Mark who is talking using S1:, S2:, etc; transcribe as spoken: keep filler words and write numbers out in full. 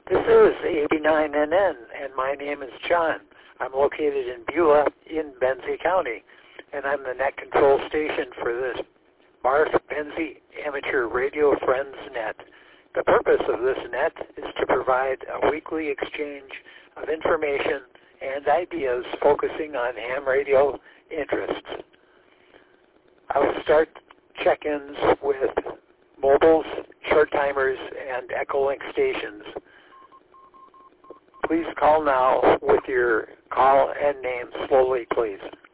S1: This is A B nine N N, and my name is John. I'm located in Beulah in Benzie County, and I'm the net control station for this Barth Benzie Amateur Radio Friends Net. The purpose of this net is to provide a weekly exchange of information and ideas focusing on ham radio interests. I will start check-ins with mobiles, short timers, and Echolink stations. Please call now with your call and name slowly, please.